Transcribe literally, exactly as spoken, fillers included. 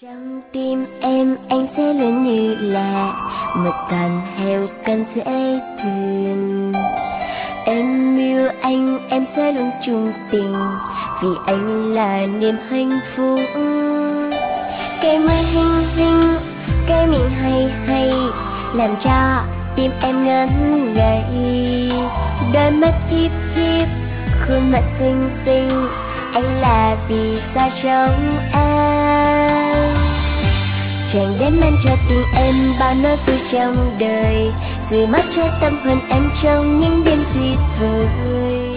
Trong tim em, anh sẽ luôn như là một con heo con dễ thương. Em yêu anh, em sẽ luôn trung tình, vì anh là niềm hạnh phúc. Cây mây hình hình, cây mình hay hay, làm cho tim em ngẩn ngây. Đôi mắt híp híp, khuôn mặt xinh xinh, anh là vì sao trong em. Chàng đến mang cho tình em bao nỗi vui trong đời, từ mắt cho tâm hồn em trong những đêm tuyệt vời.